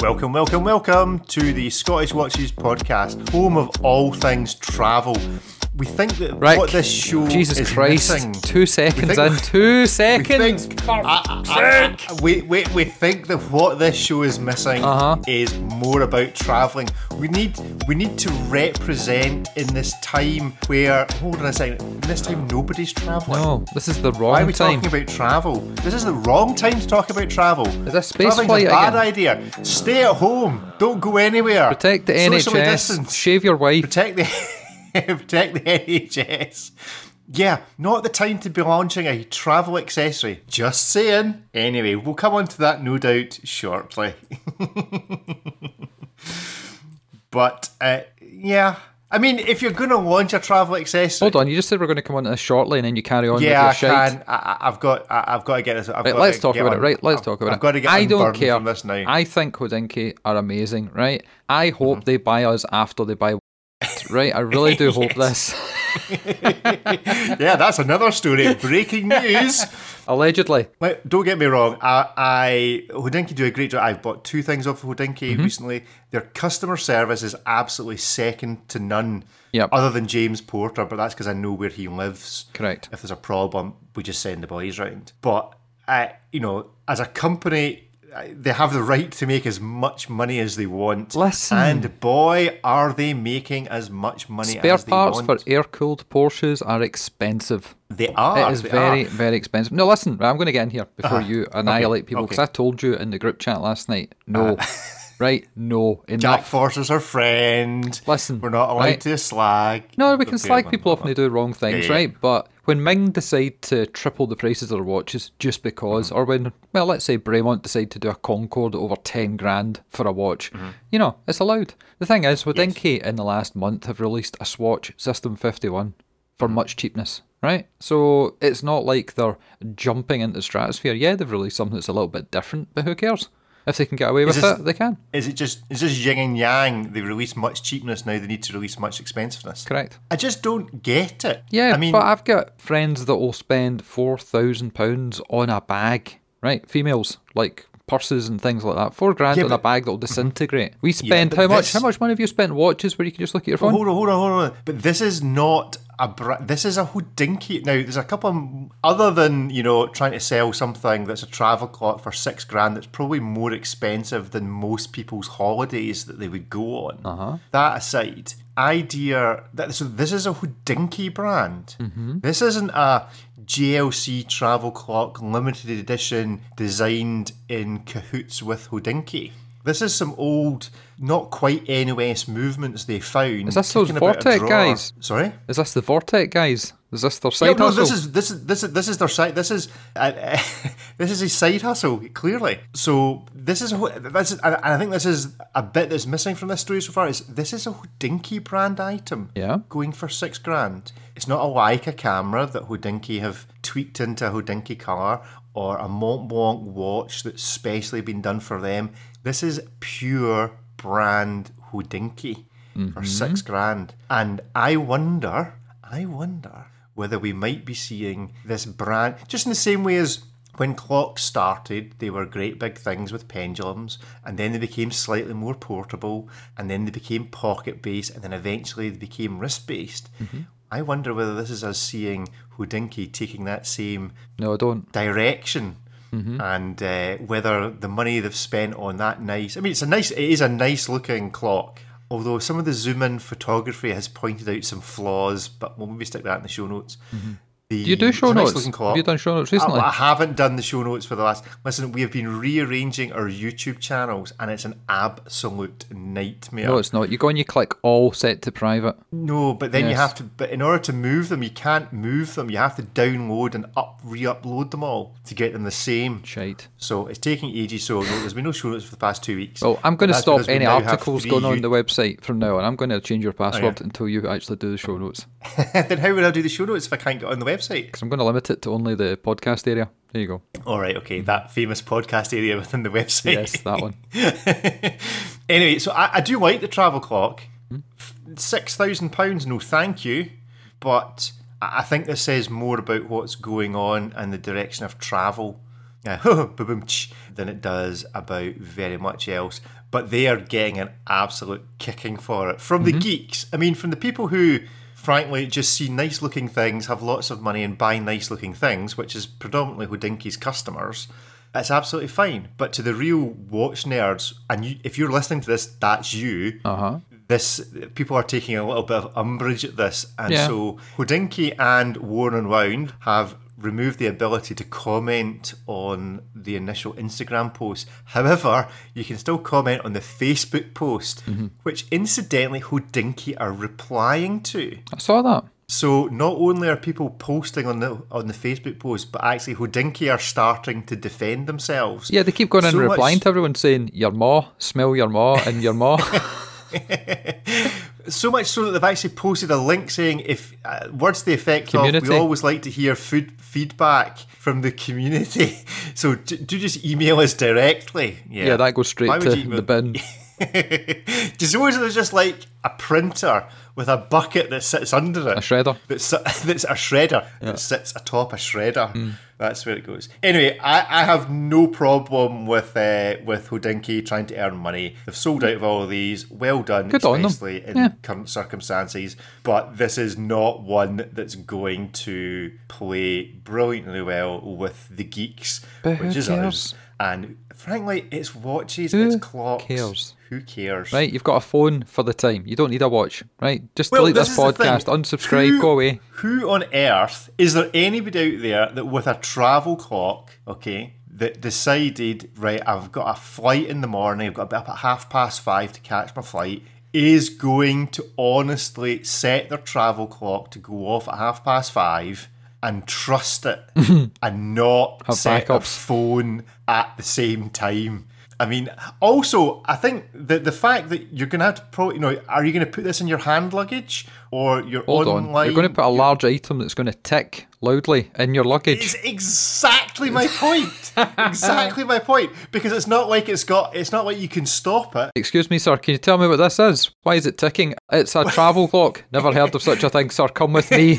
Welcome to the Scottish Watches podcast, home of all things travel. We think that Rick, what this show Jesus is Christ, missing... 2 seconds in, 2 seconds! We think that what this show is missing is more about travelling. We need to represent in this time where... Hold on a second. In this time, nobody's travelling. No, this is the wrong time. Why are we talking about travel? This is the wrong time to talk about travel. Is this space Travelling's flight a bad again? idea. Stay at home. Don't go anywhere. Protect the Socially NHS. distance. Shave your wife. Protect the NHS. Yeah, not the time to be launching a travel accessory. Just saying. Anyway, we'll come on to that no doubt shortly. But, yeah. I mean, if you're going to launch a travel accessory... Hold on, you just said we're going to come on to this shortly and then you carry on with your Yeah, I shite. can. I've got to get this... Let's talk about it. I've got to get unburdened from this now. I think Hodinkee are amazing, right? I hope they buy us after they buy right? I really do hope this. Yeah, that's another story. Breaking news. Allegedly. Don't get me wrong. Hodinkee do a great job. I've bought 2 things off of Hodinkee recently. Their customer service is absolutely second to none. Yep. Other than James Porter, but that's because I know where he lives. Correct. If there's a problem, we just send the boys round. But as a company, they have the right to make as much money as they want. Listen. And boy, are they making as much money Spare as they want. parts for air-cooled Porsches are expensive. They are. It is very expensive. No, listen, I'm going to get in here before you annihilate people, because I told you in the group chat last night, no. Right? No. Enough. Jack Forster's our friend. Listen. We're not allowed to slag. No, we can slag people off when they do wrong things, Yeah. right? But when Ming decide to triple the prices of their watches just because, or when, well, let's say Bremont decide to do a Concorde at over 10 grand for a watch, it's allowed. The thing is, Hodinkee in the last month have released a Swatch System 51 for much cheapness, right? So it's not like they're jumping into the stratosphere. Yeah, they've released something that's a little bit different, but who cares? If they can get away with it, they can. Is this yin and yang? They release much cheapness, now they need to release much expensiveness. Correct. I just don't get it. Yeah, I mean, but I've got friends that will spend £4,000 on a bag, right? Females, like purses and things like that. 4 grand on a bag that will disintegrate. We spend how much money have you spent on watches where you can just look at your phone? Hold on. But this is not this is a Hodinkee. Now, there's a couple of, other than, trying to sell something that's a travel clock for 6 grand, that's probably more expensive than most people's holidays that they would go on. That aside, so this is a Hodinkee brand. This isn't a JLC travel clock limited edition designed in cahoots with Hodinkee. This is some old, not quite NOS movements they found. Is this those Vortex guys? Sorry? Is this the Vortex guys? Is this their side hustle? This is their side. This is a side hustle, clearly. So I think this is a bit that's missing from this story so far. This is a Hodinkee brand item. Yeah. Going for 6 grand. It's not a Leica camera that Hodinkee have tweaked into a Hodinkee colour, or a Mont Blanc watch that's specially been done for them. This is pure brand Hodinkee for 6 grand. And I wonder whether we might be seeing this brand, just in the same way as when clocks started, they were great big things with pendulums, and then they became slightly more portable, and then they became pocket-based, and then eventually they became wrist-based. I wonder whether this is us seeing Hodinkee taking that same direction, and whether the money they've spent on that it is a nice looking clock. Although some of the zoom-in photography has pointed out some flaws, but we'll maybe stick that in the show notes. Do you do show notes? Have you done show notes recently? I haven't done the show notes for the last... Listen, we have been rearranging our YouTube channels, and it's an absolute nightmare. No, it's not. You go and you click all set to private. No, but then you have to... But in order to move them, you can't move them. You have to download and re-upload them all to get them the same. Shite. So it's taking ages, so there's been no show notes for the past 2 weeks. Well, I'm going to stop any articles going on the website from now on. I'm going to change your password until you actually do the show notes. Then how would I do the show notes if I can't get on the website? Because I'm going to limit it to only the podcast area. There you go. All right, okay, that famous podcast area within the website. Yes, that one. Anyway, so I do like the travel clock. £6,000, no thank you. But I think this says more about what's going on and the direction of travel than it does about very much else. But they are getting an absolute kicking for it from the geeks. I mean, from the people who, frankly, just see nice looking things, have lots of money, and buy nice looking things, which is predominantly Hodinkie's customers. It's absolutely fine. But to the real watch nerds, and if you're listening to this, that's you. This people are taking a little bit of umbrage at this, and so Hodinkee and Worn and Wound have removed the ability to comment on the initial Instagram post. However, you can still comment on the Facebook post, which incidentally Hodinkee are replying to. I saw that. So not only are people posting on the Facebook post, but actually Hodinkee are starting to defend themselves. Yeah, they keep going and replying to everyone saying, your maw, smell your maw, and your maw. So much so that they've actually posted a link saying, if words to the effect community. of, we always like to hear feedback from the community. So do just email us directly. Yeah, that goes straight to the bin. Do you suppose there's just like a printer with a bucket that sits under it? A shredder. That's a shredder that sits atop a shredder. That's where it goes. Anyway, I have no problem with Hodinkee trying to earn money. They've sold out of all of these. Well done, good on them. especially in current circumstances. But this is not one that's going to play brilliantly well with the geeks, which is us. And frankly, it's watches, it's clocks. Who cares? Right, you've got a phone for the time. You don't need a watch, right? Just delete this podcast, unsubscribe, go away. Who on earth, is there anybody out there that with a travel clock, okay, that decided, right, I've got a flight in the morning, I've got to be up at 5:30 to catch my flight, is going to honestly set their travel clock to go off at 5:30 and trust it and not have set backups. a phone at the same time? I mean, also, I think that the fact that you're going to have to, are you going to put this in your hand luggage or your online? Hold on, you're going to put a large item that's going to tick loudly in your luggage. It's exactly my point. Exactly my point. Because it's not like you can stop it. Excuse me, sir, can you tell me what this is? Why is it ticking? It's a travel clock. Never heard of such a thing, sir. Come with me.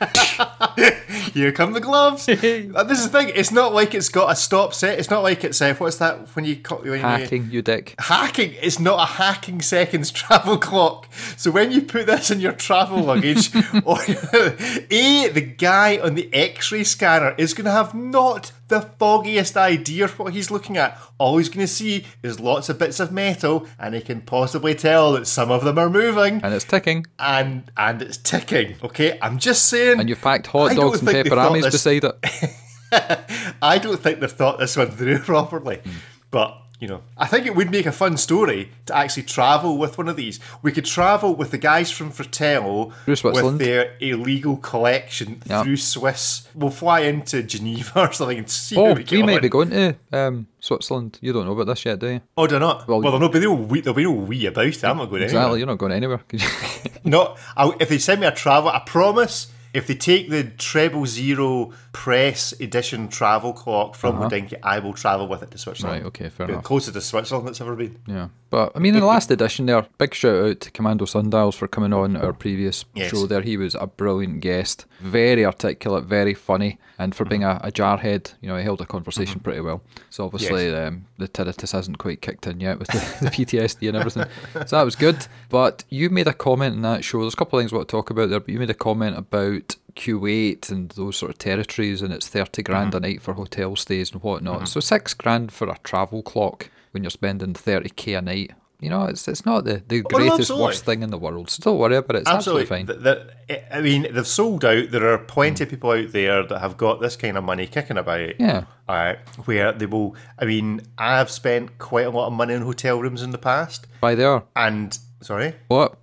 Here come the gloves. This is the thing. It's not like it's got a stop set. It's not like it's what's that when you hacking, you dick. Hacking. It's not a hacking seconds travel clock. So when you put this in your travel luggage, or the guy on the X-ray scanner is going to have not the foggiest idea of what he's looking at. All he's going to see is lots of bits of metal, and he can possibly tell that some of them are moving. And it's ticking. And it's ticking, okay? I'm just saying... And you've packed hot dogs and pepperonis beside it. I don't think they've thought this one through properly. But... I think it would make a fun story to actually travel with one of these. We could travel with the guys from Fratello with their illegal collection through Swiss. We'll fly into Geneva or something and see how we get on. Might be going to Switzerland. You don't know about this yet, do you? Oh, do you not? Well, there'll be no we about it. I'm not going anywhere. Exactly, you're not going anywhere. No, if they send me a travel, I promise... If they take the Treble Zero Press Edition travel clock from Hodinkee, I will travel with it to Switzerland. Right, okay, fair enough. Closest to Switzerland that's ever been. Yeah, but I mean, in the last edition there, big shout out to Commando Sundials for coming on our previous show there. He was a brilliant guest, very articulate, very funny, and for being a jarhead, he held a conversation pretty well. So obviously the tinnitus hasn't quite kicked in yet with the PTSD and everything. So that was good. But you made a comment in that show, there's a couple of things I want to talk about there, but you made a comment about Kuwait and those sort of territories, and it's 30 grand a night for hotel stays and whatnot. So 6 grand for a travel clock when you're spending 30k a night. It's not the greatest, worst thing in the world. So don't worry about it. It's absolutely fine. I mean, they've sold out. There are plenty of people out there that have got this kind of money kicking about. Yeah. Where they will... I mean, I've spent quite a lot of money on hotel rooms in the past. Why they are? And... Sorry? What?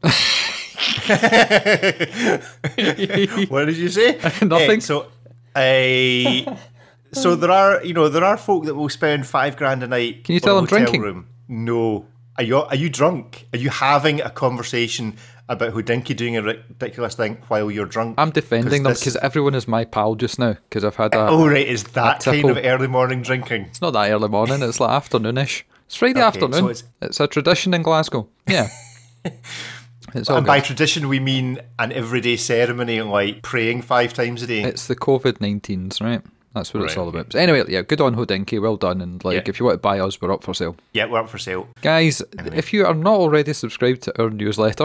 What did you say? Nothing. So there are folk that will spend 5 grand a night. Can you tell them drinking? Room. No. Are you drunk? Are you having a conversation about Hodinkee doing a ridiculous thing while you're drunk? I'm defending them because everyone is my pal just now because I've had a... Oh, right, is that kind of early morning drinking? It's not that early morning, it's like afternoonish. It's Friday afternoon. So it's a tradition in Glasgow. Yeah. And by tradition, we mean an everyday ceremony like praying 5 times a day. It's the COVID-19s, right? That's what it's Right, all okay. about. So anyway, yeah, good on Hodinkee, well done. And Yeah. if you want to buy us, we're up for sale. Yeah, we're up for sale. Guys, if you are not already subscribed to our newsletter,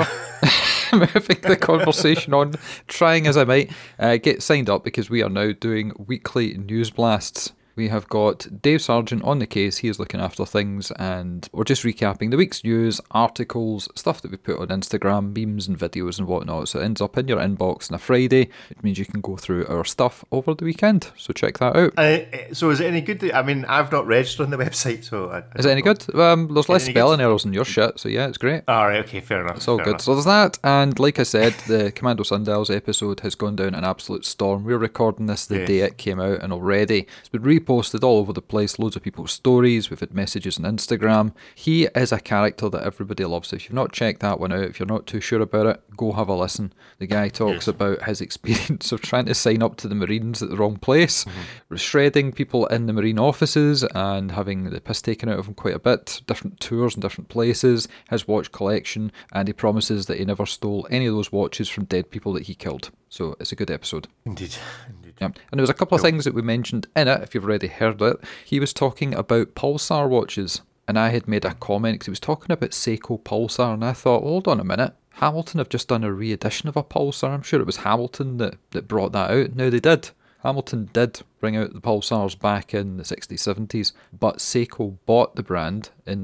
moving the conversation on, trying as I might, get signed up because we are now doing weekly news blasts. We have got Dave Sargent on the case. He is looking after things, and we're just recapping the week's news, articles, stuff that we put on Instagram, memes and videos and whatnot. So it ends up in your inbox on a Friday. It means you can go through our stuff over the weekend. So check that out. So is it any good? I mean, I've not registered on the website, so I Is it any good? There's less any spelling errors in your shit, so yeah, it's great. All right, okay, fair enough. It's all fair good. enough. So there's that, and like I said, the Commando Sundials episode has gone down an absolute storm. We're recording this the Yes. day it came out, and already it's been reposted all over the place. Loads of people's stories. We've had messages on Instagram. He is a character that everybody loves. So if you've not checked that one out, if you're not too sure about it, go have a listen. The guy talks about his experience of trying to sign up to the Marines at the wrong place, shredding people in the Marine offices and having the piss taken out of him quite a bit, different tours in different places, his watch collection, and he promises that he never stole any of those watches from dead people that he killed. So it's a good episode. Indeed. Yeah. And there was a couple of things that we mentioned in it, if you've already heard it. He was talking about Pulsar watches, and I had made a comment because he was talking about Seiko Pulsar, and I thought, hold on a minute, Hamilton have just done a re-edition of a Pulsar. I'm sure it was Hamilton that brought that out. No, they did. Hamilton did bring out the Pulsars back in the 60s, 70s, but Seiko bought the brand in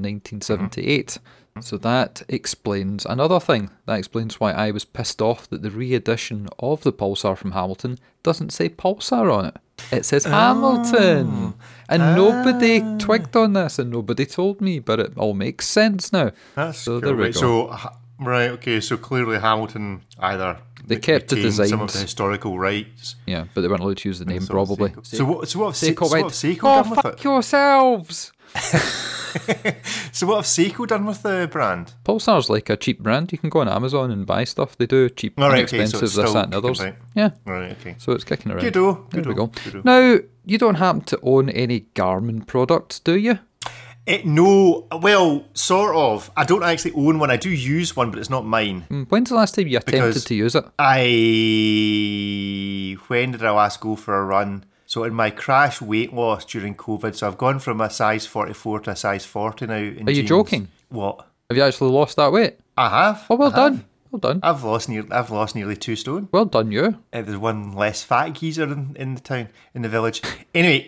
1978. So that explains another thing. That explains why I was pissed off that the re-edition of the Pulsar from Hamilton doesn't say Pulsar on it. It says Hamilton. And nobody twigged on this and nobody told me, but it all makes sense now. That's So cool. there we Right, go. So, right, okay, so clearly Hamilton either They kept the retained some of designs. the historical rights. Yeah, but they weren't allowed to use the name, So probably. Seiko- So what have Seiko went, Seiko oh, done with fuck it? yourselves! So what have Seiko done with the brand? Pulsar's like a cheap brand. You can go on Amazon and buy stuff. They do cheap, All right, okay, so inexpensive, it's this, still that and others. kicking Yeah, Right, okay. so it's kicking around. Good-o, There we good-o, go. good-o. Now, you don't happen to own any Garmin products, do you? No, well, sort of. I don't actually own one. I do use one, but it's not mine. When's the last time you attempted Because to use it? When did I last go for a run? So in my crash weight loss during COVID, so I've gone from a size 44 to a size 40 now in Are you jeans. joking? What? Have you actually lost that weight? I have. Oh, well I have. done. Well done. I've lost nearly 2 stone. Well done, you. There's one less fat geezer in the town, in the village. Anyway,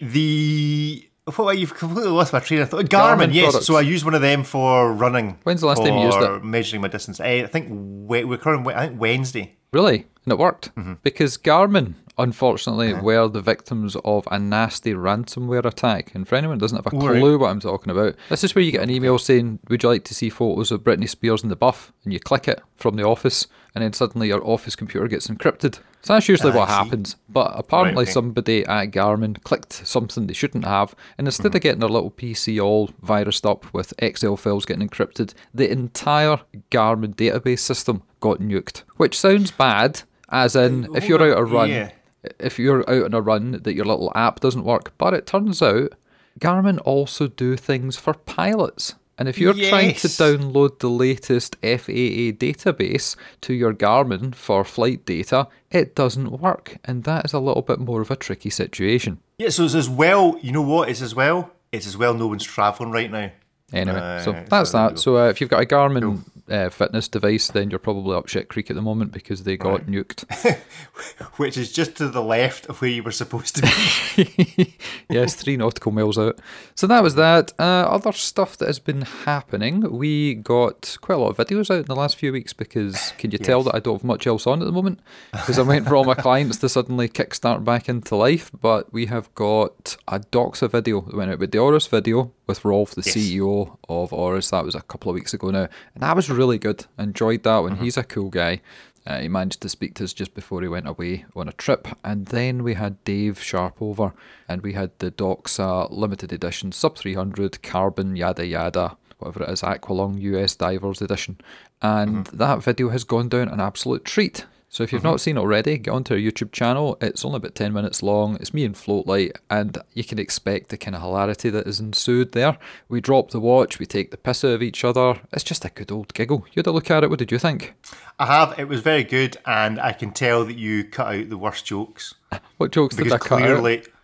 you've completely lost my train of thought. Garmin, yes. products. So I use one of them for running. When's the last time you used for it? measuring my distance. I think we're currently, I think Wednesday. Really? And it worked? Mm-hmm. Because Garmin, unfortunately, were the victims of a nasty ransomware attack. And for anyone who doesn't have a Right. clue what I'm talking about, this is where you get an email saying, would you like to see photos of Britney Spears in the buff? And you click it from the office, and then suddenly your office computer gets encrypted. So that's usually what I see. happens. But apparently okay. somebody at Garmin clicked something they shouldn't have, and instead Mm-hmm. of getting their little PC all virused up with Excel files getting encrypted, the entire Garmin database system got nuked. Which sounds bad, as in if you're out a run, Yeah. if you're out on a run that your little app doesn't work. But it turns out Garmin also do things for pilots. And if you're trying to Yes. download the latest FAA database to your Garmin for flight data, it doesn't work. And that is a little bit more of a tricky situation. Yeah, so it's as well, you know what, it's as well no one's travelling right now. Anyway, so Right, that's so there we that. So if you've got a Garmin fitness device, then you're probably up shit creek at the moment because they got nuked. Which is just to the left of where you were supposed to be. Yes, 3 nautical miles out. So that was that. Other stuff that has been happening. We got quite a lot of videos out in the last few weeks because can you tell that I don't have much else on at the moment? Because I'm waiting for all my clients to suddenly kickstart back into life. But we have got a Doxa video that went out with the Oris video with Rolf, the CEO of Oris. That was a couple of weeks ago now. And that was really good. I enjoyed that one. He's a cool guy. He managed to speak to us just before he went away on a trip. And then we had Dave Sharp over, and we had the Doxa limited edition sub 300 carbon yada yada, whatever it is, Aqualung US Divers edition. And that video has gone down an absolute treat. So if you've not seen it already, get onto our YouTube channel. It's only about 10 minutes long. It's me and Floatlight, and you can expect the kind of hilarity that is ensued there. We drop the watch, we take the piss out of each other. It's just a good old giggle. You had a look at it. What did you think? I have, it was very good, and I can tell that you cut out the worst jokes. What jokes did I Because cut out?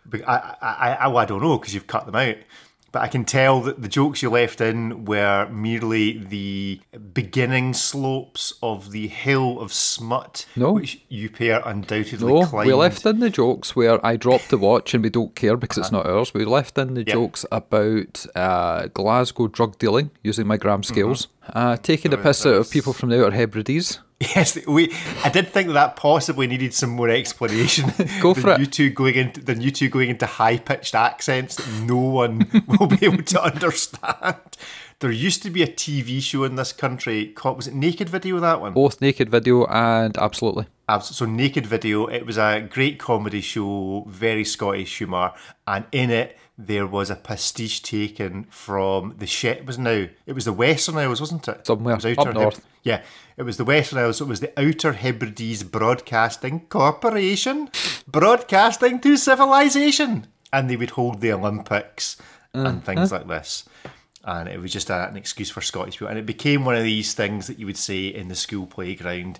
But I don't know because you've cut them out. But I can tell that the jokes you left in were merely the beginning slopes of the hill of smut, which you pair undoubtedly climbed. We left in the jokes where I dropped the watch and we don't care because it's not ours. We left in the jokes about Glasgow drug dealing using my gram scales, taking the piss out of people from the Outer Hebrides. Yes, I did think that possibly needed some more explanation. Go for it. You two going into high-pitched accents that no one will be able to understand. There used to be a TV show in this country called, was it Naked Video, that one? Both Naked Video and Absolutely. So Naked Video, it was a great comedy show, very Scottish humour, and in it there was a pastiche taken from it was the Western Isles, wasn't it? Somewhere it was up north. It was the Western Isles, so it was the Outer Hebrides Broadcasting Corporation, broadcasting to civilization, and they would hold the Olympics and things like this. And it was just an excuse for Scottish people. And it became one of these things that you would say in the school playground,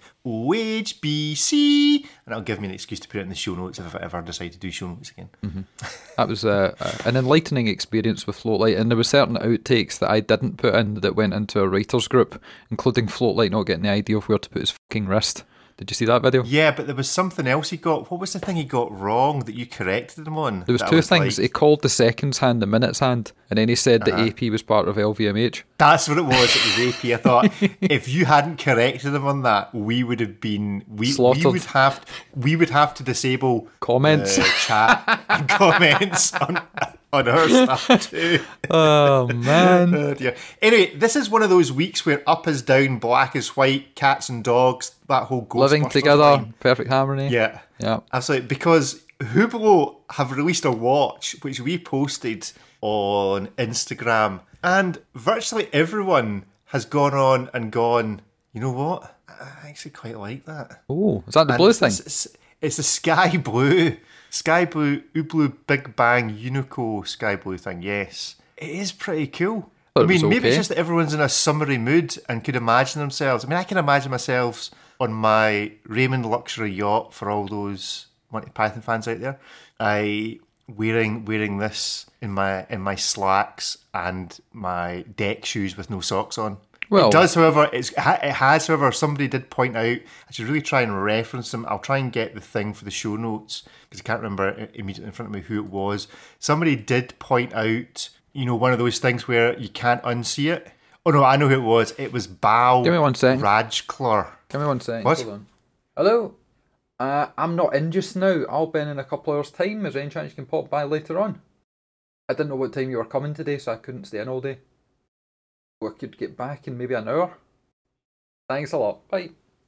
OHBC. And it'll give me an excuse to put it in the show notes if I ever decide to do show notes again. Mm-hmm. That was an enlightening experience with Floatlight. And there were certain outtakes that I didn't put in that went into a writer's group, including Floatlight not getting the idea of where to put his fucking wrist. Did you see that video? Yeah, but there was something else he got. What was the thing he got wrong that you corrected him on? There was two things. He called the seconds hand the minutes hand, and then he said that AP was part of LVMH. That's what it was. It was AP. I thought if you hadn't corrected him on that, we would have been slaughtered. We would have to disable comments, chat, and comments on our stuff too. Oh man. Oh dear. Anyway, this is one of those weeks where up is down, black is white, cats and dogs, that whole Ghostbusters living together, line. Perfect harmony. Yeah. Absolutely. Because Hublot have released a watch which we posted on Instagram, and virtually everyone has gone on and gone, you know what? I actually quite like that. Oh, is that the blue thing? It's the sky blue Hublot Big Bang Unico sky blue thing. Yes, it is pretty cool. I mean, maybe it's just that everyone's in a summery mood and could imagine themselves. I mean, I can imagine myself on my Raymond luxury yacht, for all those Monty Python fans out there. I wearing this in my slacks and my deck shoes with no socks on. Well, it does, however, however, somebody did point out, I should really try and reference them. I'll try and get the thing for the show notes, because I can't remember immediately in front of me who it was. Somebody did point out, you know, one of those things where you can't unsee it. Oh no, I know who it was. It was Bal Rajklor. Give me 1 second. What? Hold on. Hello? I'm not in just now. I'll be in a couple hours' time. Is there any chance you can pop by later on? I didn't know what time you were coming today, so I couldn't stay in all day. I could get back in maybe an hour. Thanks a lot. Bye.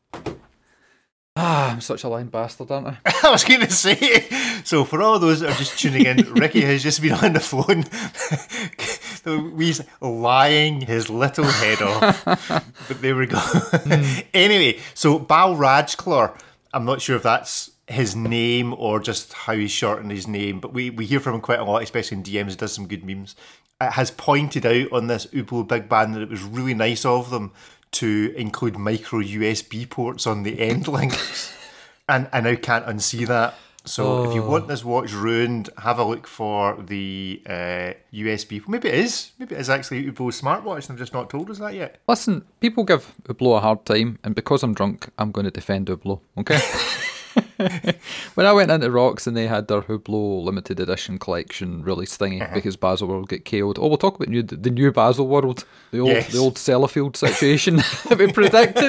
I'm such a lying bastard, aren't I? I was going to say, so for all those that are just tuning in, Ricky has just been on the phone. He's lying his little head off. But there we go. Anyway, so Bal Rajklor, I'm not sure if that's his name or just how he's shortened his name, but we hear from him quite a lot, especially in DMs. He does some good memes. Has pointed out on this Hublot Big Bang that it was really nice of them to include micro USB ports on the end links. And I now can't unsee that. So if you want this watch ruined, have a look for the USB. Maybe it is. Maybe it is actually Hublot's smartwatch and they've just not told us that yet. Listen, people give Hublot a hard time, and because I'm drunk, I'm going to defend Hublot, okay? When I went into Rocks and they had their Hublot limited edition collection release thingy because Baselworld get KO'd. Oh, we'll talk about the new Baselworld, the old Sellafield situation that we predicted.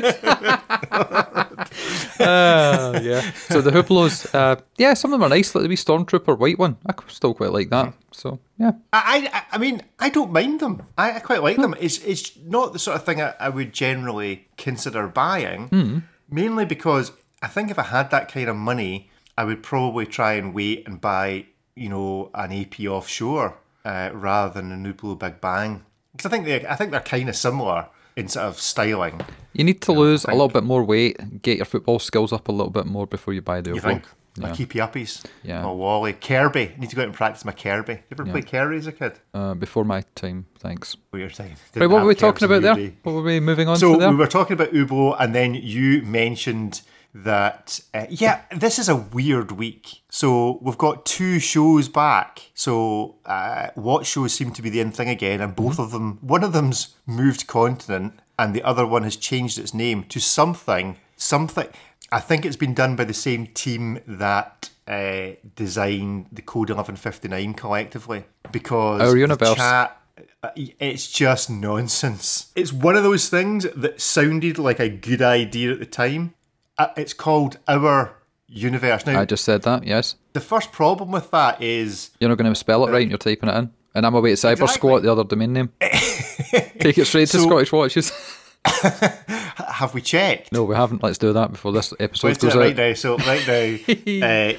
Yeah. So the Hublots, some of them are nice, like the wee Stormtrooper white one. I still quite like that. So yeah. I mean, I don't mind them. I quite like them. It's not the sort of thing I would generally consider buying, mainly because I think if I had that kind of money, I would probably try and wait and buy, you know, an AP offshore rather than a Hublot Big Bang, because I think they're kind of similar in sort of styling. You need to lose a little bit more weight, get your football skills up a little bit more before you buy the Hublot. You think? Yeah. My keepy uppies. Yeah. My Wally. Kirby. I need to go out and practice my Kirby. You ever play Kirby as a kid? Before my time, thanks. Before your time. Right, what were we talking about there? What were we moving on to there? So we were talking about Hublot, and then you mentioned that, this is a weird week. So we've got 2 shows back. So watch shows seem to be the in thing again, and both of them, one of them's moved continent, and the other one has changed its name to something. I think it's been done by the same team that designed the Code 1159 collectively, because Our Universe. the chat, it's just nonsense. It's one of those things that sounded like a good idea at the time. It's called Our Universe. Now, I just said that, yes. the first problem with that is You're not going to spell it right and you're typing it in. And I'm away at Cyber Squat, the other domain name. Take it straight to Scottish Watches. have we checked? No, we haven't. Let's do that before this episode Let's do goes it out. right now. So right now,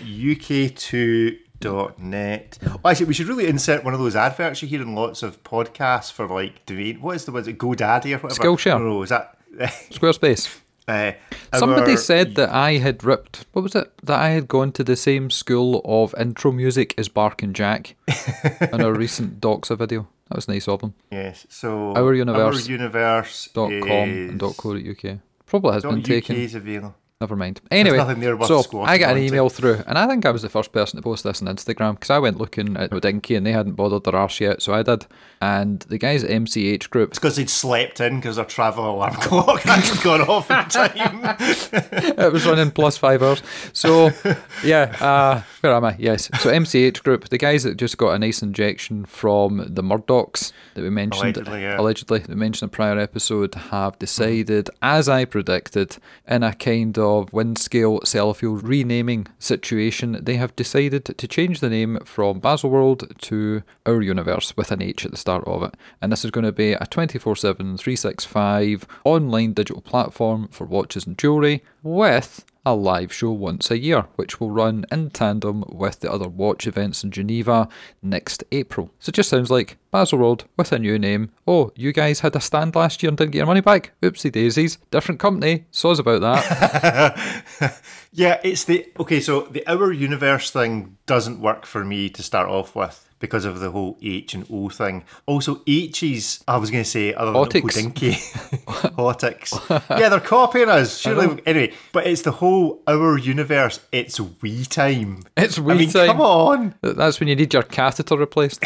UK2.net. Oh, actually, we should really insert one of those adverts you hear in lots of podcasts for like domain. What is it? GoDaddy or whatever? Skillshare. No, is that Squarespace. Somebody said that I had ripped, what was it? That I had gone to the same school of intro music as Bark and Jack in a recent Doxa video. That was nice of them. Yes, so ouruniverse.com and .co.uk. Probably has been taken. .uk is available. Never mind. Anyway, nothing there worth so squatting I got an onto. email through, and I think I was the first person to post this on Instagram, because I went looking at Hodinkee and they hadn't bothered their arse yet, so I did. And the guys at MCH Group... It's because they'd slept in because their travel alarm clock hadn't gone off in time. It was running plus 5 hours. So, yeah, where am I? Yes. So MCH Group, the guys that just got a nice injection from the Murdochs that we mentioned, allegedly, that we mentioned in a prior episode, have decided, as I predicted, in a kind of Windscale Sellafield renaming situation, they have decided to change the name from Baselworld to Our Universe with an H at the start of it. And this is going to be a 24/7, 365 online digital platform for watches and jewellery with a live show once a year, which will run in tandem with the other watch events in Geneva next April. So it just sounds like Baselworld with a new name. Oh, you guys had a stand last year and didn't get your money back? Oopsie daisies. Different company. Soz about that. Yeah, it's so the Our Universe thing doesn't work for me to start off with, because of the whole H and O thing. Also, H's, I was going to say, other than Hodinkee. Hotics. Yeah, they're copying us. Surely. Anyway, but it's the whole Our Universe, it's we time. It's we time. Come on. That's when you need your catheter replaced.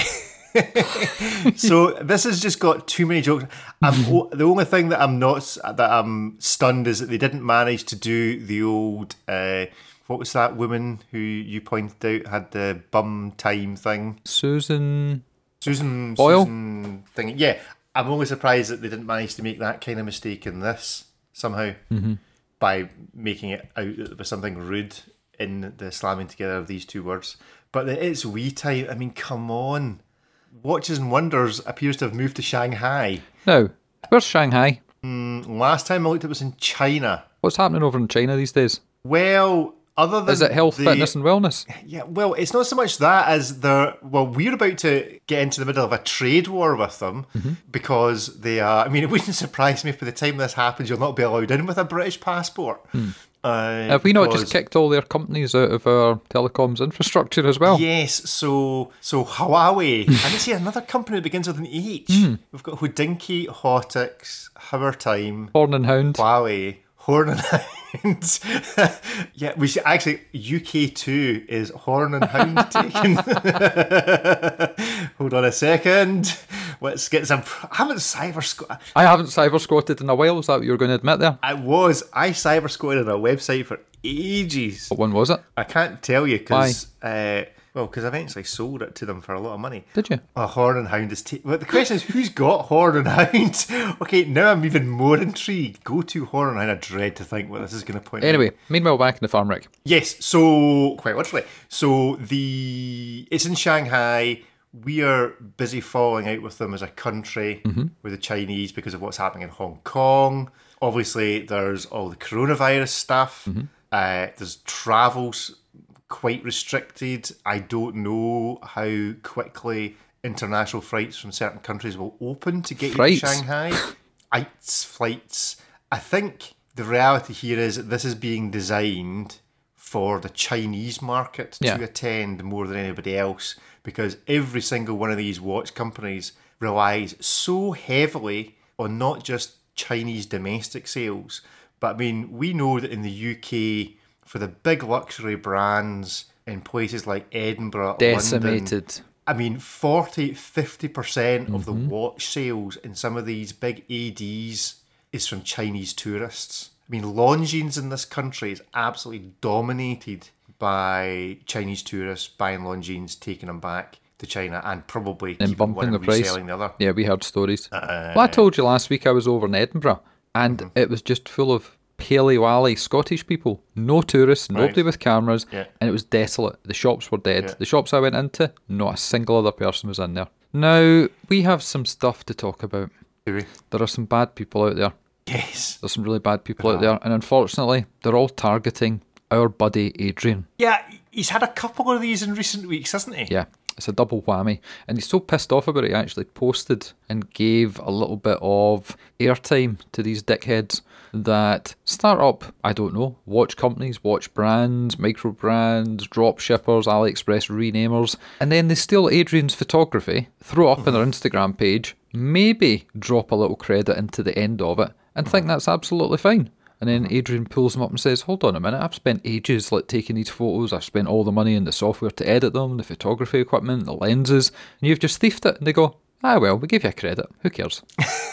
So this has just got too many jokes. The only thing that I'm stunned is that they didn't manage to do the old... what was that woman who you pointed out had the bum time thing? Susan Boyle? Susan thing. Yeah, I'm only surprised that they didn't manage to make that kind of mistake in this somehow, by making it out that there was something rude in the slamming together of these two words. But it's we time. I mean, come on. Watches and Wonders appears to have moved to Shanghai. Now, where's Shanghai? Last time I looked, it was in China. What's happening over in China these days? Well... other than is it health, fitness and wellness? Yeah, well, it's not so much that as we're about to get into the middle of a trade war with them, because they are, I mean, it wouldn't surprise me if by the time this happens, you'll not be allowed in with a British passport. Have we not just kicked all their companies out of our telecoms infrastructure as well? Yes, so Huawei, and I see another company that begins with an H. We've got Hodinkee, Hotics, Time, Horn and Hound, Huawei, Horn and Hound. Yeah, we should actually, UK2 is Horn and Hound taken. Hold on a second. Let's get some. I haven't cyber squatted in a while. Is that what you were going to admit there? I cyber squatted on a website for ages. What one was it? I can't tell you because because I eventually sold it to them for a lot of money. Did you? Horn and Hound is... But the question is, who's got Horn and Hound? Okay, now I'm even more intrigued. Go to Horn and Hound. I dread to think what this is going to point Anyway, out. meanwhile, back in the farm, Rick. Yes, so... Quite literally. So, it's in Shanghai. We are busy falling out with them as a country, with the Chinese, because of what's happening in Hong Kong. Obviously, there's all the coronavirus stuff. There's travels... quite restricted. I don't know how quickly international flights from certain countries will open to get you to Shanghai. Flights. I think the reality here is that this is being designed for the Chinese market to attend more than anybody else, because every single one of these watch companies relies so heavily on not just Chinese domestic sales, But I mean, we know that in the UK, for the big luxury brands in places like Edinburgh, Decimated. London, I mean, 50% of the watch sales in some of these big ADs is from Chinese tourists. I mean, Longines in this country is absolutely dominated by Chinese tourists buying Longines, taking them back to China, and probably And keeping one bumping and the price. reselling the other. Yeah, we heard stories. Well, I told you last week I was over in Edinburgh, and it was just full of paley-wally Scottish people. No tourists, nobody with cameras, and it was desolate. The shops were dead. Yeah. The shops I went into, not a single other person was in there. Now, we have some stuff to talk about. Do we? There are some bad people out there. Yes. There's some really bad people out there, and unfortunately, they're all targeting our buddy Adrian. Yeah, he's had a couple of these in recent weeks, hasn't he? Yeah, it's a double whammy. And he's so pissed off about it, he actually posted and gave a little bit of airtime to these dickheads that start up, I don't know, watch companies, watch brands, micro brands, drop shippers, AliExpress renamers, and then they steal Adrian's photography, throw it up on their Instagram page, maybe drop a little credit into the end of it, and think that's absolutely fine. And then Adrian pulls them up and says, hold on a minute, I've spent ages taking these photos, I've spent all the money in the software to edit them, the photography equipment, the lenses, and you've just thiefed it. And they go, well, we give you a credit, who cares?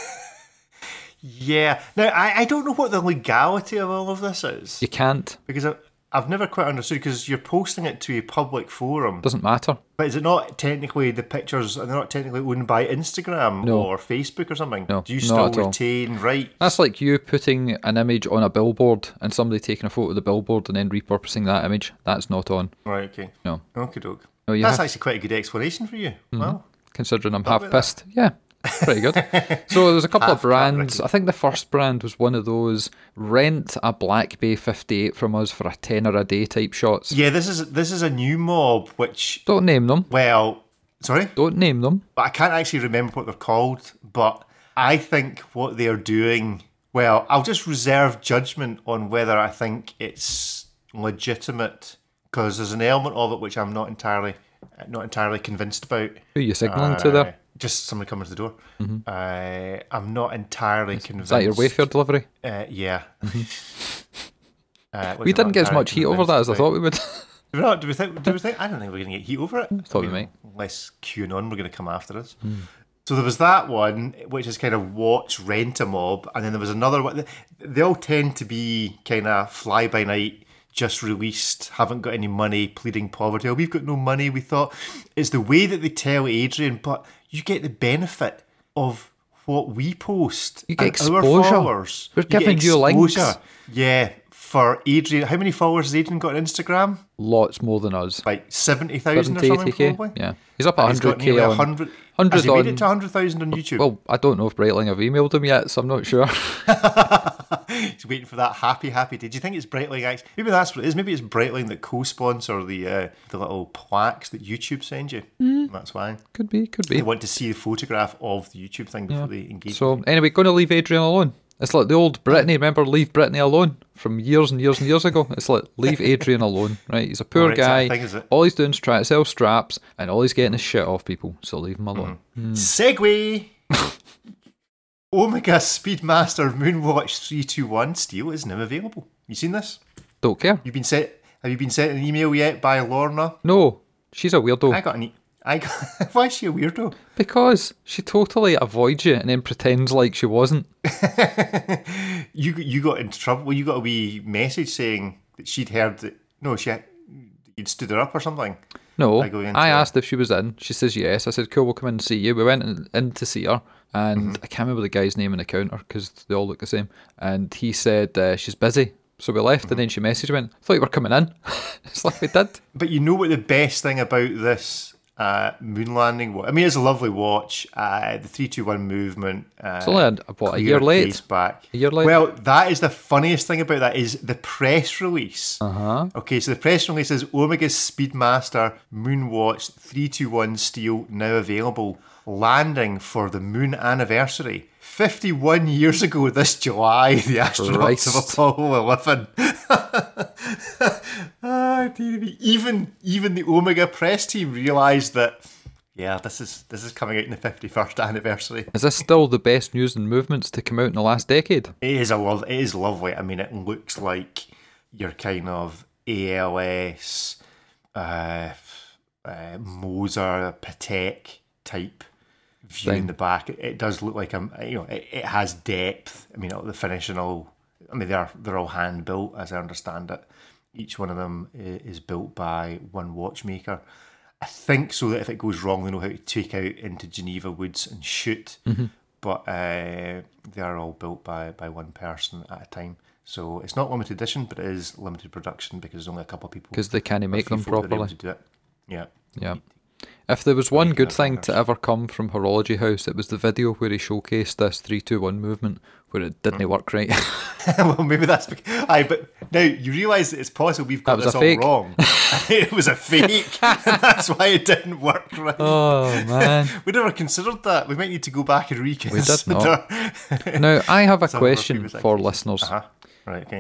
Yeah. Now, I don't know what the legality of all of this is. You can't. Because I've never quite understood, because you're posting it to a public forum. Doesn't matter. But is it not technically, the pictures, are they not technically owned by Instagram or Facebook or something? No, Do you not still at all. retain rights? That's like you putting an image on a billboard and somebody taking a photo of the billboard and then repurposing that image. That's not on. Right, okay. No. Okie doke. No, you That's have- actually quite a good explanation for you. Well, Considering I'm Thought half about that. pissed. Yeah, pretty good. So there was a couple of Half cut, brands. Ricky. I think the first brand was one of those rent a Black Bay 58 from us for a tenner a day type shots. yeah, this is a new mob, which, Don't name them. well, sorry? Don't name them. But I can't actually remember what they're called, but I think what they are doing, well, I'll just reserve judgment on whether I think it's legitimate, because there's an element of it which I'm not entirely convinced about. Who are you signalling to there? Just somebody coming to the door. I'm not entirely convinced. Is that your Wayfair delivery? Yeah. We didn't get as much heat over that as I thought we would. Do we not? Do we think? I don't think we're going to get heat over it. Thought we might. Unless QAnon were going to come after us. So there was that one, which is kind of watch, rent a mob, and then there was another one. They all tend to be kind of fly by night, just released, haven't got any money, pleading poverty. Oh, we've got no money. We thought it's the way that they tell Adrian, but you get the benefit of what we post. You get and our exposure. followers. We're You get giving you links. exposure. Yeah, for Adrian. How many followers has Adrian got on Instagram? Lots more than us. Like 70,000 or 70, something, 80k. probably? Yeah. He's up at And he's got 100k nearly on 100. 100 Has he made on- it to 100,000 on YouTube? Well, I don't know if Breitling have emailed him yet, so I'm not sure. He's waiting for that happy day. Do you think it's Breitling? Actually, maybe that's what it is. Maybe it's Breitling that co-sponsor the little plaques that YouTube send you. That's why. Could be. They want to see a photograph of the YouTube thing before they engage. So anyway, going to leave Adrian alone. It's like the old Britney. Remember, leave Britney alone from years and years and years ago. It's like leave Adrian alone, right? He's a poor Alright, is that guy. a thing, is it? All he's doing is trying to sell straps, and all he's getting is shit off people. So leave him alone. Segway. Omega Speedmaster Moonwatch 321 steel is now available. You seen this? Don't care. Have you been sent an email yet by Lorna? No, she's a weirdo. I got an why is she a weirdo? Because she totally avoids you and then pretends like she wasn't. You got into trouble. Well, you got a wee message saying that she'd heard that. No, you'd stood her up or something. No, By going into I it. asked if she was in. She says yes. I said, cool, we'll come in and see you. We went in to see her, and I can't remember the guy's name on the counter because they all look the same. And he said she's busy. So we left, and then she messaged, went, thought you were coming in. It's like we did. But you know what the best thing about this moon landing was? I mean, it's a lovely watch. The 321 movement. It's only a year clear late. case back. A year late? Well, that is the funniest thing about that is the press release. Uh-huh. Okay, so the press release is Omega Speedmaster Moonwatch 321 steel now available, landing for the moon anniversary. 51 years ago this July, the astronauts Christ. of Apollo 11. Ah, dear me. Even the Omega press team realised that, Yeah, this is coming out in the 51st anniversary. Is this still the best news and movements to come out in the last decade? It is lovely. I mean, it looks like your kind of ALS, Moser, Patek type view in the back. It does look like it has depth. I mean, the finishing all. I mean, they're all hand built, as I understand it. Each one of them is built by one watchmaker. I think so that if it goes wrong, they know how to take out into Geneva Woods and shoot. But they are all built by one person at a time. So it's not limited edition, but it is limited production because there's only a couple of people. Because they can't make them properly. To do it. Yeah. Yeah. If there was one good thing to ever come from Horology House, it was the video where he showcased this 3-2-1 movement where it didn't work right. Well, maybe that's because... but now you realise that it's possible we've got this all wrong. It was a fake, and that's why it didn't work right. Oh, man. We never considered that. We might need to go back and reconsider. We did not. Now, I have a question for listeners. Right, okay.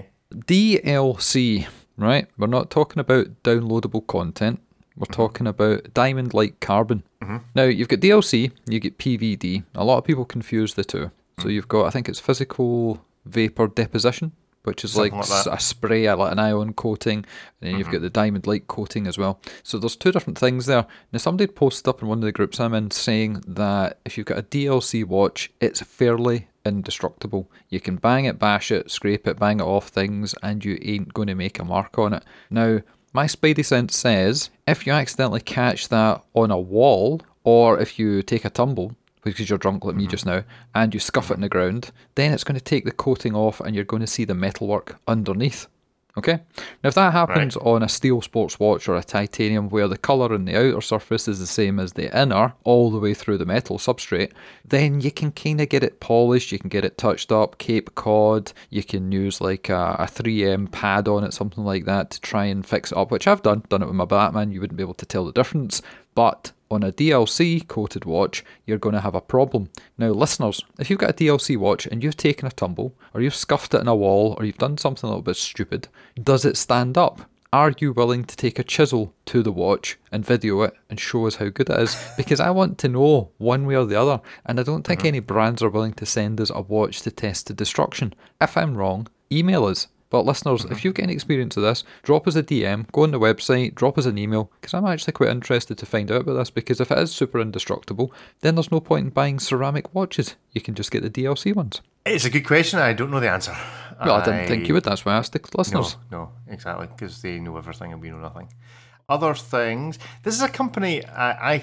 DLC, right? We're not talking about downloadable content. We're talking about diamond-like carbon. Now, you've got DLC, you get PVD. A lot of people confuse the two. So you've got, I think it's physical vapor deposition, which is like a spray, like an ion coating, and then you've got the diamond-like coating as well. So there's two different things there. Now, somebody posted up in one of the groups I'm in saying that if you've got a DLC watch, it's fairly indestructible. You can bang it, bash it, scrape it, bang it off things, and you ain't going to make a mark on it. Now, my spidey sense says if you accidentally catch that on a wall, or if you take a tumble, because you're drunk like me just now, and you scuff it in the ground, then it's going to take the coating off and you're going to see the metalwork underneath. Okay? Now, if that happens on a steel sports watch or a titanium where the colour on the outer surface is the same as the inner, all the way through the metal substrate, then you can kind of get it polished, you can get it touched up, Cape Cod, you can use like a 3M pad on it, something like that, to try and fix it up, which I've done it with my Batman. You wouldn't be able to tell the difference, but on a DLC coated watch, you're going to have a problem. Now, listeners, if you've got a DLC watch and you've taken a tumble, or you've scuffed it in a wall, or you've done something a little bit stupid, does it stand up? Are you willing to take a chisel to the watch and video it and show us how good it is? Because I want to know one way or the other, and I don't think any brands are willing to send us a watch to test to destruction. If I'm wrong, email us. But listeners, if you've got any experience of this, drop us a DM, go on the website, drop us an email, because I'm actually quite interested to find out about this, because if it is super indestructible, then there's no point in buying ceramic watches. You can just get the DLC ones. It's a good question. I don't know the answer. Well, I didn't think you would. That's why I asked the listeners. No, exactly, because they know everything and we know nothing. Other things. This is a company I've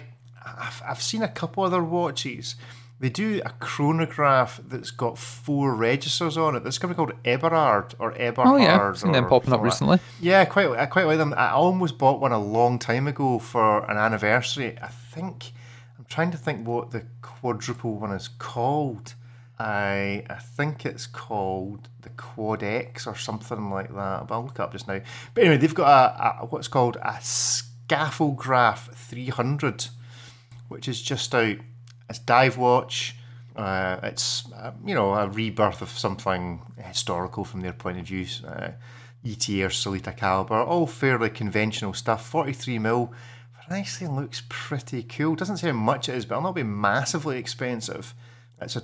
seen a couple other watches. They do a chronograph that's got 4 registers on it. There's a company called Eberhard or Eberhard. Oh yeah, I've seen them popping up recently. Yeah, I quite like them. I almost bought one a long time ago for an anniversary. I'm trying to think what the quadruple one is called. I think it's called the Quad X or something like that. But I'll look it up just now. But anyway, they've got a what's called a Scapholgraph 300, which is just out. It's dive watch. It's a rebirth of something historical from their point of view. ETA or Solita caliber, all fairly conventional stuff. 43mm, but actually looks pretty cool. Doesn't say how much it is, but it'll not be massively expensive. It's a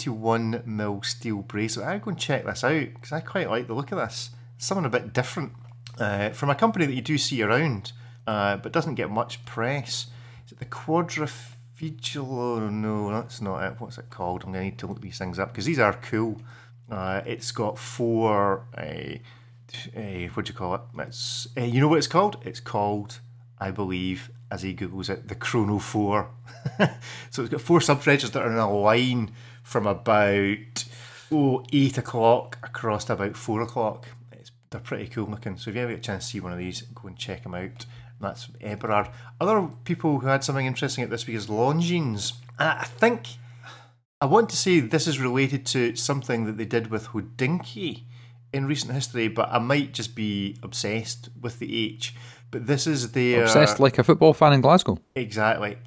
21mm steel bracelet. I'll go and check this out because I quite like the look of this. It's something a bit different from a company that you do see around, but doesn't get much press. Is it the Quadrifugello? No, that's not it. What's it called? I'm going to need to look these things up because these are cool. It's got 4. What do you call it? It's you know what it's called? It's called, I believe, as he googles it, the Chrono 4. So it's got 4 sub-registers that are in a line from about 8 o'clock across to about 4 o'clock. They're pretty cool looking. So if you ever get a chance to see one of these, go and check them out. That's Eberhard. Other people who had something interesting at this week is Longines. I think I want to say this is related to something that they did with Hodinkee in recent history, but I might just be obsessed with the H. But this is their... Obsessed like a football fan in Glasgow. Exactly.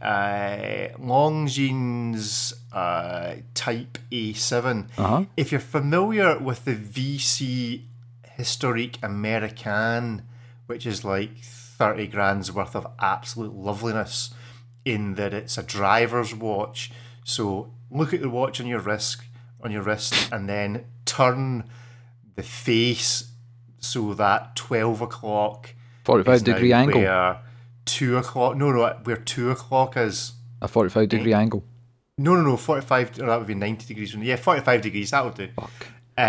Longines Type A7. Uh-huh. If you're familiar with the VC Historique Americaine, which is like 30 grand's worth of absolute loveliness, in that it's a driver's watch. So look at the watch on your wrist, and then turn the face so that 12 o'clock 45-degree angle. Where 2 o'clock, where 2 o'clock is. A 45-degree angle. No, 45, that would be 90 degrees. Yeah, 45 degrees, that would do. Fuck.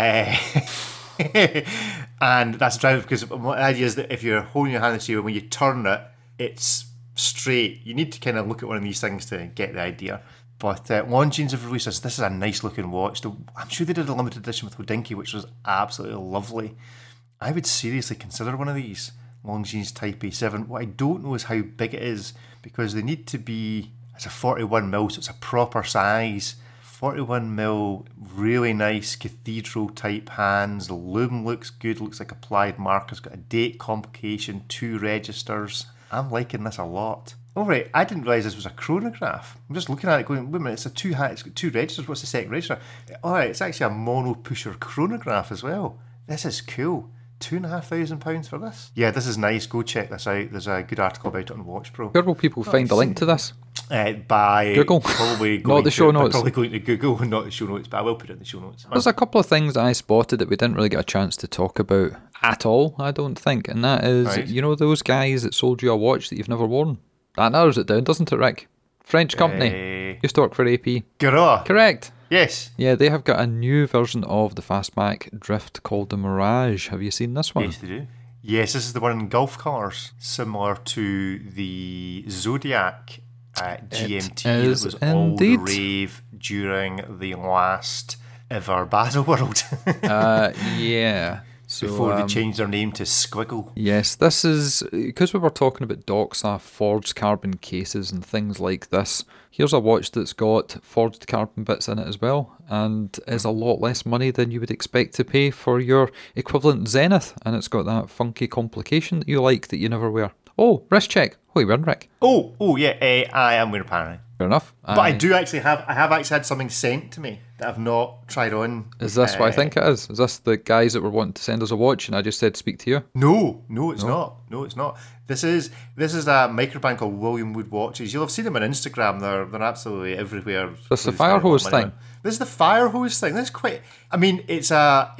And that's a driver, because the idea is that if you're holding your hand on the steering, when you turn it, it's straight. You need to kind of look at one of these things to get the idea. But Longines have released this. This is a nice looking watch. I'm sure they did a limited edition with Hodinkee, which was absolutely lovely. I would seriously consider one of these Longines Type A7. What I don't know is how big it is, because they need to be, it's a 41mm, so it's a proper size. 41mm, really nice cathedral type hands. The lume looks good, looks like applied markers. Got a date complication, 2 registers. I'm liking this a lot. Oh right, I didn't realise this was a chronograph. I'm just looking at it going, wait a minute, it's got 2 registers, what's the second register? Alright, it's actually a mono pusher chronograph as well. This is cool. £2,500 for this? Yeah, this is nice. Go check this out. There's a good article about it on Watch Pro. Where will people find a link to this? By Google. Probably going not the show notes. Probably going to Google and not the show notes, but I will put it in the show notes. There's a couple of things that I spotted that we didn't really get a chance to talk about at all, I don't think. And that is, right. You know those guys that sold you a watch that you've never worn? That narrows it down, doesn't it, Rick? French company. Used to work for AP. Garra. Correct. Yes. Yeah, they have got a new version of the Fastback Drift called the Mirage. Have you seen this one? Yes, they do. Yes, this is the one in Gulf colours, similar to the Zodiac GMT that was indeed all the rave during the last ever Battleworld. Yeah. So, before they changed their name to Squiggle. Yes, this is, because we were talking about Doxa forged carbon cases and things like this, here's a watch that's got forged carbon bits in it as well, and is a lot less money than you would expect to pay for your equivalent Zenith, and it's got that funky complication that you like that you never wear. Oh, wrist check. What are you wearing, Rick? Oh yeah, I am wearing a Panerai. Fair enough. But I have actually had something sent to me that I've not tried on. Is this what I think it is? Is this the guys that were wanting to send us a watch and I just said speak to you? No, it's not. No, it's not. This is a microbrand called William Wood Watches. You'll have seen them on Instagram. They're absolutely everywhere. This is the fire hose thing. This is the fire hose thing. This is quite. I mean, it's a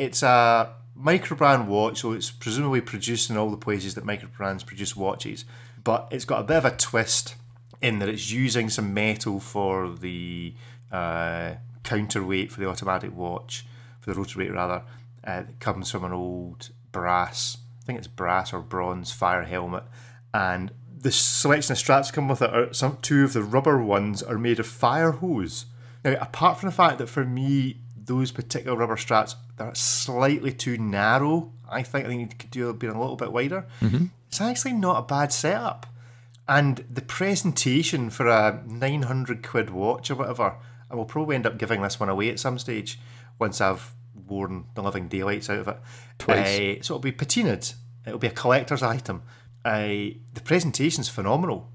microbrand watch, so it's presumably produced in all the places that microbrands produce watches. But it's got a bit of a twist in that it's using some metal for the counterweight for the automatic watch, for the rotorweight rather. It comes from an old brass, I think it's brass or bronze fire helmet, and the selection of straps come with it are two of the rubber ones are made of fire hose. Now, apart from the fact that for me those particular rubber straps, they're slightly too narrow, I think you could do being a little bit wider. Mm-hmm. It's actually not a bad setup. And the presentation for a 900 quid watch or whatever, I will probably end up giving this one away at some stage once I've worn the living daylights out of it. Twice. So it'll be patinaed. It'll be a collector's item. The presentation's phenomenal.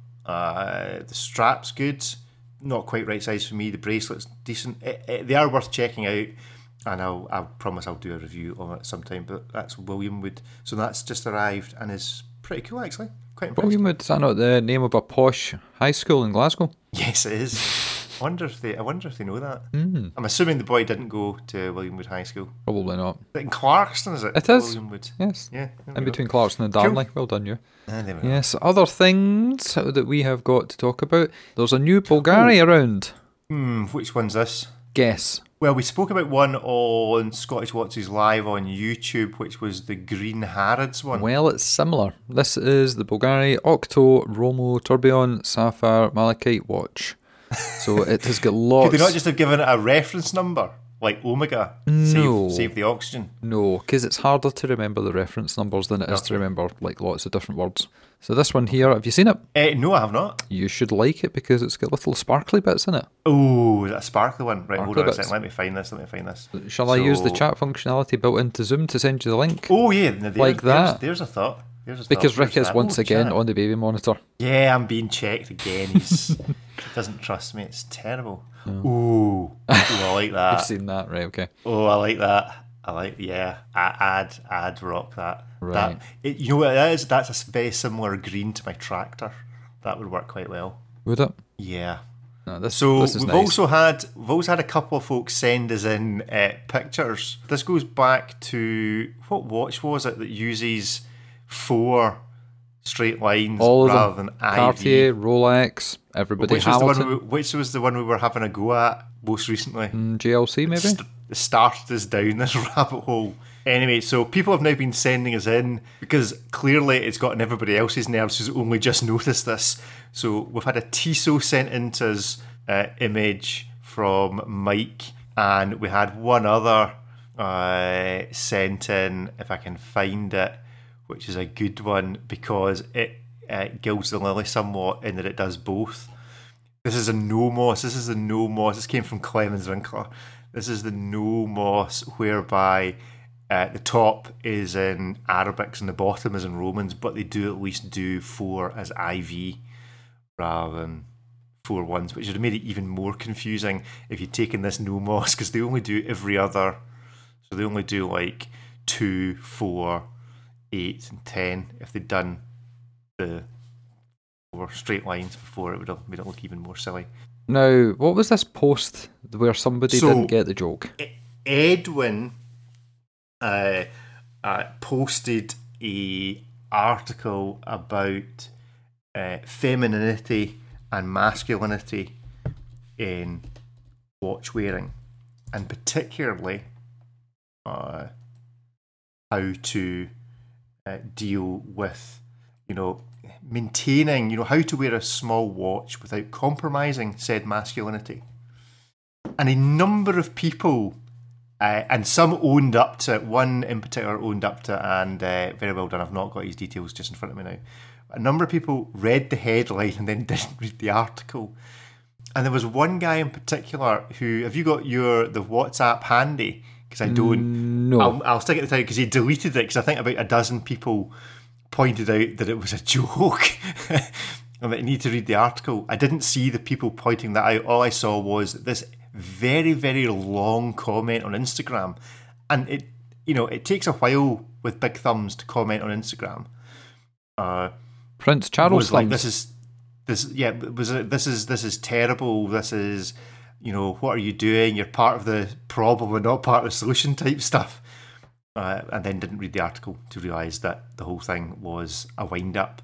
The strap's good. Not quite right size for me. The bracelet's decent. They are worth checking out. And I promise I'll do a review on it sometime. But that's William Wood. So that's just arrived and is pretty cool actually. Quite impressive. William Wood, is that not the name of a posh high school in Glasgow? Yes, it is. I wonder if they know that. Mm. I'm assuming the boy didn't go to William Wood High School. Probably not. Is it in Clarkston, is it? It is. William Wood. Yes. Yeah. In between Clarkston and Darnley. Cool. Well done, you. Yes. Other things that we have got to talk about. There's a new Bulgari around. Which one's this? Guess. Well, we spoke about one on Scottish Watches Live on YouTube, which was the Green Harrods one. Well, it's similar. This is the Bulgari Octo Romo Tourbillon Sapphire Malachite watch. So it has got lots... Could they not just have given it a reference number? Like Omega? No. Save the oxygen? No, because it's harder to remember the reference numbers than it is to remember like lots of different words. So this one here, have you seen it? No, I have not. You should like it because it's got little sparkly bits in it. Oh, is that a sparkly one? Right, sparkly hold on bits. a second. Let me find this. Shall I use the chat functionality built into Zoom to send you the link? Oh, yeah. Like that. There's a thought. Because Rick is once again on the baby monitor. Yeah, I'm being checked again. He doesn't trust me. It's terrible. Ooh, I like that. You've seen that, right? Okay. Oh, I like that. I'd rock that. Right. You know what that is? That's a very similar green to my tractor. That would work quite well. Would it? Yeah. No, this is we've nice. also had a couple of folks send us in pictures. This goes back to, what watch was it that uses 4 straight lines All of rather them. than Cartier, IV? Which Which Hamilton, was the one we were having a go at most recently? GLC maybe? It started us down this rabbit hole. Anyway, so people have now been sending us in because clearly it's gotten everybody else's nerves who's only just noticed this. So we've had a Tissot sent into us image from Mike, and we had one other sent in, if I can find it, which is a good one because it gilds the lily somewhat in that it does both. This is a no moss. This is the no moss. This came from Clemens Winkler. This is the no moss, whereby the top is in Arabics and the bottom is in Romans, but they do at least do 4 as IV rather than 4 ones, which would have made it even more confusing if you'd taken this no moss, because they only do every other. So they only do like 2, 4, 8, and 10. If they'd done the 4 straight lines before, it would have made it look even more silly. Now, what was this post where somebody didn't get the joke? Edwin posted a article about femininity and masculinity in watch wearing, and particularly how to deal with, maintaining, how to wear a small watch without compromising said masculinity. And a number of people, and some owned up to it, one in particular owned up to it, and very well done. I've not got his details just in front of me now. A number of people read the headline and then didn't read the article. And there was one guy in particular who, have you got the WhatsApp handy? Because I don't. No. I'll stick it at the time because he deleted it, because I think about a dozen people pointed out that it was a joke and that you need to read the article. I didn't see the people pointing that out. All I saw was this very, very long comment on Instagram. And it takes a while with big thumbs to comment on Instagram. Prince Charles like, thumbs. this is terrible. This is, what are you doing? You're part of the problem and not part of the solution type stuff. And then didn't read the article to realise that the whole thing was a wind-up.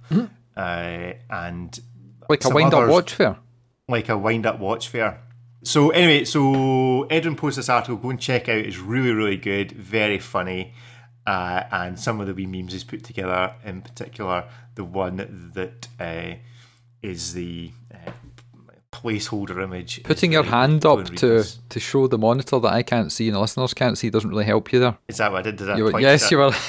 And like a wind-up watch fair? Like a wind-up watch fair. So anyway, Edwin posted this article. Go and check out. It's really, really good. Very funny. And some of the wee memes he's put together, in particular, the one that is the placeholder image. Putting your hand up to show the monitor that I can't see and the listeners can't see doesn't really help you there. Is that what I did? Yes, you were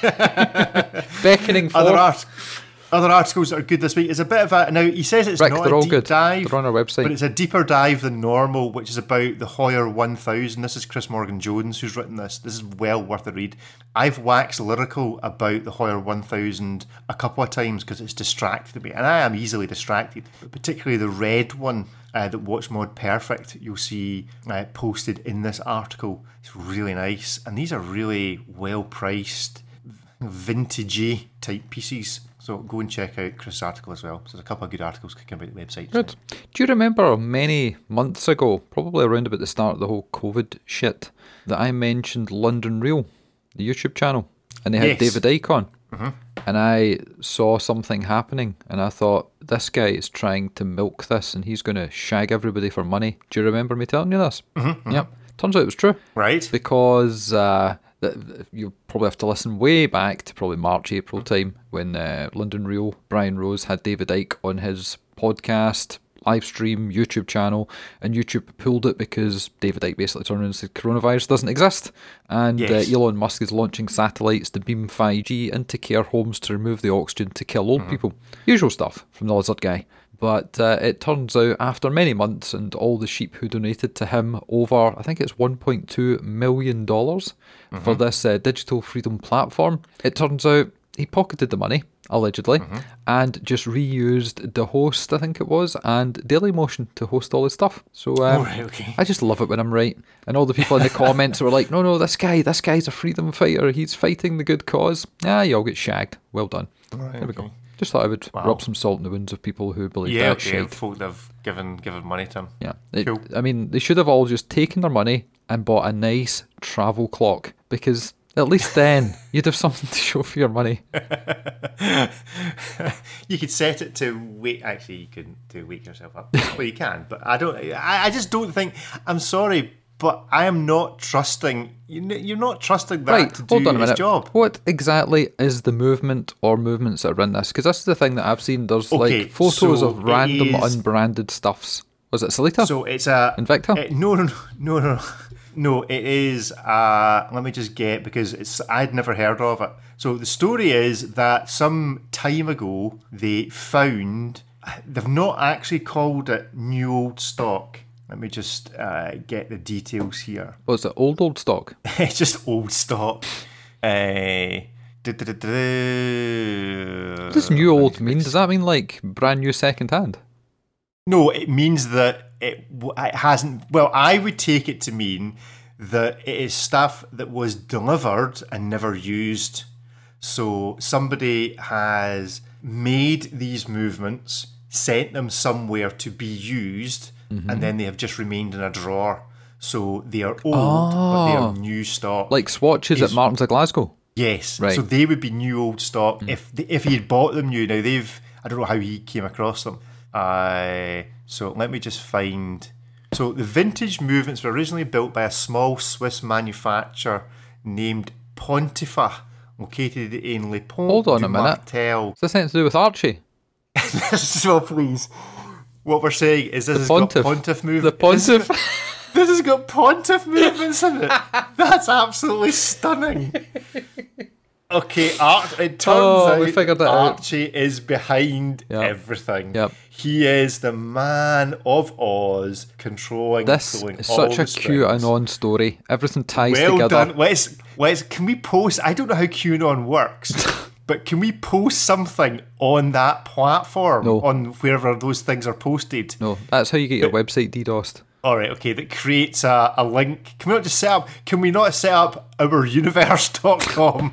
beckoning for. Other articles that are good this week is a bit of a... Now, he says it's Rick, not they're a all deep good. dive, they're on our website. But it's a deeper dive than normal, which is about the Hoyer 1000. This is Chris Morgan-Jones who's written this. This is well worth a read. I've waxed lyrical about the Hoyer 1000 a couple of times because it's distracted me, and I am easily distracted. But particularly the red one that Watch Mod Perfect you'll see posted in this article. It's really nice, and these are really well-priced, vintagey type pieces. So go and check out Chris' article as well. So there's a couple of good articles kicking about the website. Good. Do you remember many months ago, probably around about the start of the whole COVID shit, that I mentioned London Real, the YouTube channel, and they had David Icke on? Mm-hmm. And I saw something happening, and I thought, this guy is trying to milk this, and he's going to shag everybody for money. Do you remember me telling you this? Mm-hmm. Yep. Turns out it was true. Right. Because... you probably have to listen way back to probably March, April time when London Real, Brian Rose had David Icke on his podcast, live stream, YouTube channel, and YouTube pulled it because David Icke basically turned around and said coronavirus doesn't exist, and Elon Musk is launching satellites to beam 5G into care homes to remove the oxygen to kill old people. Usual stuff from the lizard guy. But it turns out after many months and all the sheep who donated to him over, I think it's $1.2 million for this digital freedom platform, it turns out he pocketed the money, allegedly, and just reused the host, I think it was, and Dailymotion to host all his stuff. So I just love it when I'm right. And all the people in the comments were like, no, this guy's a freedom fighter. He's fighting the good cause. You all get shagged. Well done. Right, there we go. Just thought I would rub some salt in the wounds of people who believe that shit. Folk that have given money to him. Yeah. Cool. I mean, they should have all just taken their money and bought a nice travel clock, because at least then you'd have something to show for your money. You could set it to wake. Actually, you couldn't to wake yourself up. Well, you can, but I just don't think. I'm sorry, but I am not trusting. You're not trusting that to do hold on a his minute. job. What exactly is the movement or movements that are in this? Because this is the thing that I've seen. There's like photos of random unbranded stuffs. Was it Salita? So it's a Invicta? No, it is. Let me just get, because I'd never heard of it. So the story is that some time ago they found, they've not actually called it new old stock. Let me just get the details here. Was it old stock? It's just old stock. What does new old mean? Does that mean like brand new second hand? No, it means that it hasn't. Well, I would take it to mean that it is stuff that was delivered and never used. So somebody has made these movements, sent them somewhere to be used, and then they have just remained in a drawer. So they are old, but they are new stock. Like swatches at Martin's of Glasgow? Yes. Right. So they would be new old stock if he had bought them new. Now I don't know how he came across them. So let me just find. So the vintage movements were originally built by a small Swiss manufacturer named Pontifa, located in Le Pont Hold on du a minute. Martel. Is this anything to do with Archie? So please, what we're saying is this has got Pontiff movement. The Pontiff. This has got Pontiff movements in it. That's absolutely stunning. Okay, it turns out we figured it out. Archie is behind everything. Yep. He is the man of Oz, controlling. This is such a QAnon story. Everything ties together. Well done. Can we post? I don't know how QAnon works, but can we post something on that platform? No. On wherever those things are posted? No, that's how you get your website DDoSed. All right, okay, that creates a link. Can we not just set up? Can we not set up ouruniverse.com?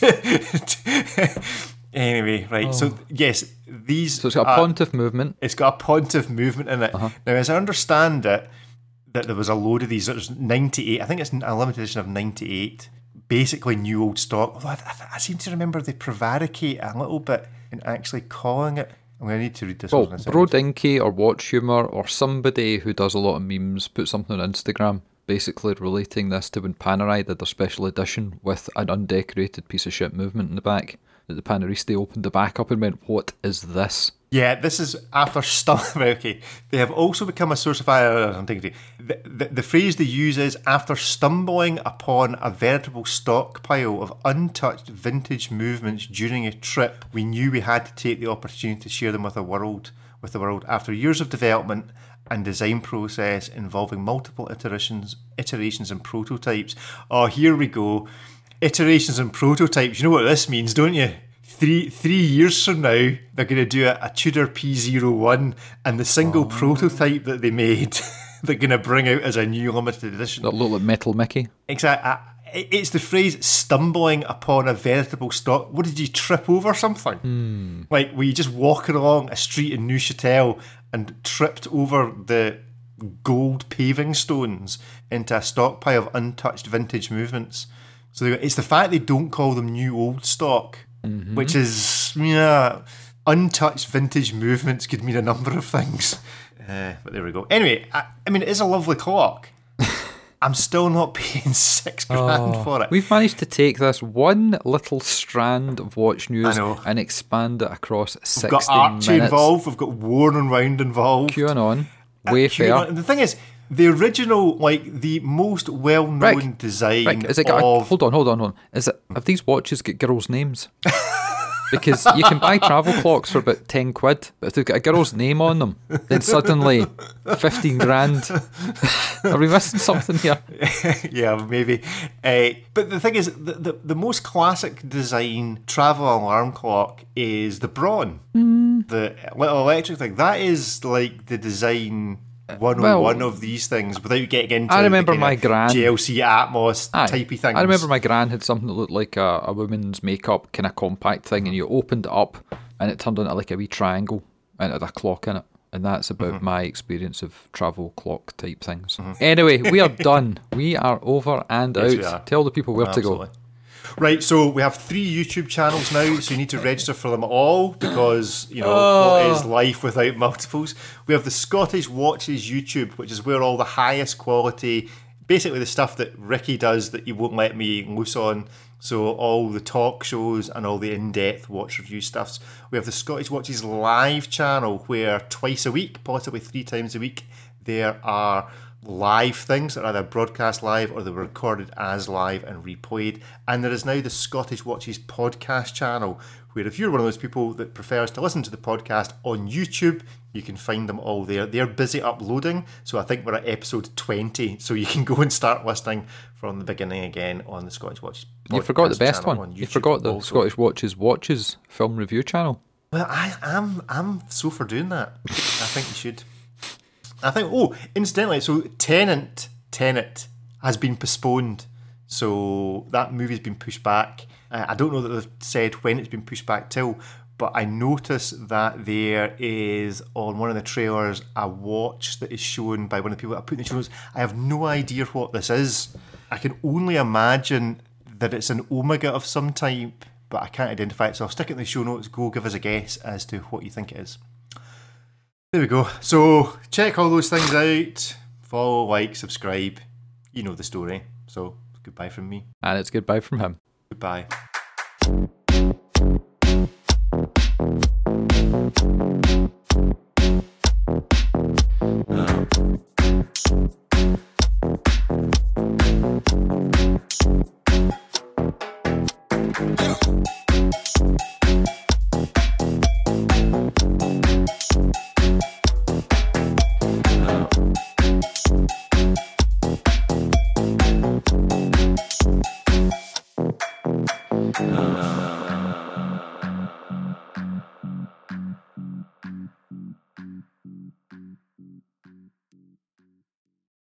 Anyway, right. So yes, these. So it's got a Pontiff movement. It's got a Pontiff movement in it. Now, as I understand it, that there was a load of these. There's 98. I think it's a limited edition of 98. Basically, new old stock. Although I seem to remember they prevaricate a little bit in actually calling it. I'm going to need to read this one in a second. Bro Dinky or Watch Humour or somebody who does a lot of memes put something on Instagram basically relating this to when Panerai did their special edition with an undecorated piece of shit movement in the back. That the Paneristi opened the back up and went, "What is this?" Yeah, this is after stumbling. Okay, they have also become a source of integrity. The phrase they use is, after stumbling upon a veritable stockpile of untouched vintage movements during a trip, we knew we had to take the opportunity to share them with the world. After years of development and design process involving multiple iterations and prototypes. Oh, here we go. Iterations and prototypes. You know what this means, don't you? 3 years from now, they're going to do a Tudor P01, and the single prototype that they made, they're going to bring out as a new limited edition. That look like Metal Mickey. Exactly. It's the phrase stumbling upon a veritable stock. What, did you trip over something? Like, were you just walking along a street in Neuchâtel and tripped over the gold paving stones into a stockpile of untouched vintage movements? So it's the fact they don't call them new old stock, which is, untouched vintage movements could mean a number of things. But there we go. Anyway, I mean, it is a lovely clock. I'm still not paying $6,000 for it. We've managed to take this one little strand of watch news and expand it across 60 We've got Archie minutes. involved, we've got Worn and Round involved. QAnon, Wayfair. And the thing is, the original, like, the most well-known design Rick, is it got hold on. Have these watches got girls' names? Because you can buy travel clocks for about 10 quid, but if they've got a girl's name on them, then suddenly 15 grand. Are we missing something here? Yeah, maybe. But the thing is, the most classic design travel alarm clock is the Braun. The little electric thing. That is like the design 101 of these things without getting into I remember the my gran GLC Atmos typey things. I remember my gran had something that looked like a woman's makeup kind of compact thing, and you opened it up and it turned into like a wee triangle and it had a clock in it. And that's about my experience of travel clock type things. Anyway, we are done. We are over and out. Tell the people where to go. Right, so we have 3 YouTube channels now, so you need to register for them all because, what is life without multiples? We have the Scottish Watches YouTube, which is where all the highest quality, basically the stuff that Ricky does that you won't let me loose on. So all the talk shows and all the in-depth watch review stuffs. We have the Scottish Watches Live channel where twice a week, possibly 3 times a week, there are live things that are either broadcast live or they were recorded as live and replayed. And there is now the Scottish Watches podcast channel where if you're one of those people that prefers to listen to the podcast on YouTube, you can find them all there. They're busy uploading, so I think we're at episode 20, so you can go and start listening from the beginning again on the Scottish Watches podcast. You forgot the best one. On You forgot the also. Scottish Watches film review channel. Well, I'm so for doing that. I think you should. Incidentally, so Tenet has been postponed. So that movie's been pushed back. I don't know that they've said when it's been pushed back till, but I noticed that there is, on one of the trailers, a watch that is shown by one of the people that I put in the show notes. I have no idea what this is. I can only imagine that it's an Omega of some type, but I can't identify it. So I'll stick it in the show notes. Go give us a guess as to what you think it is. There we go. So check all those things out. Follow, like, subscribe. You know the story. So goodbye from me. And it's goodbye from him. Goodbye. Yeah.